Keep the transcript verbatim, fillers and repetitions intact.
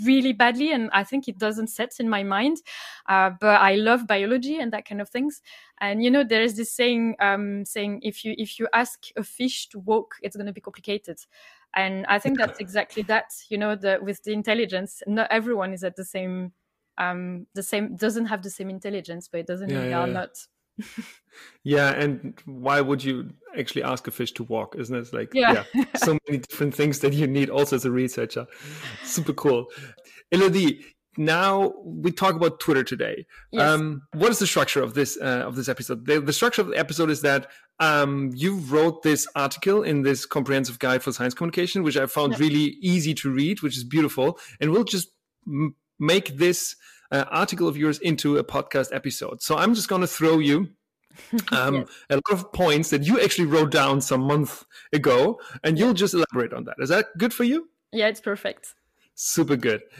really badly, and I think it doesn't set in my mind. Uh, but I love biology and that kind of things. And you know, there is this saying, um, saying if you if you ask a fish to walk, it's going to be complicated. And I think that's exactly that. You know, the, with the intelligence, not everyone is at the same, um, the same doesn't have the same intelligence, but it doesn't Yeah, mean they yeah, are yeah. not. Yeah, and why would you actually ask a fish to walk? Isn't it like, Yeah. yeah, so many different things that you need also as a researcher. Super cool. Elodie, now we talk about Twitter today. Yes. Um, what is the structure of this uh, of this episode? The, the structure of the episode is that um, you wrote this article in this comprehensive guide for science communication, which I found Yeah. really easy to read, which is beautiful, and we'll just m- make this uh, article of yours into a podcast episode. So I'm just going to throw you um, Yes. a lot of points that you actually wrote down some month ago, and Yeah. you'll just elaborate on that. Is that good for you? Yeah, it's perfect. Super good.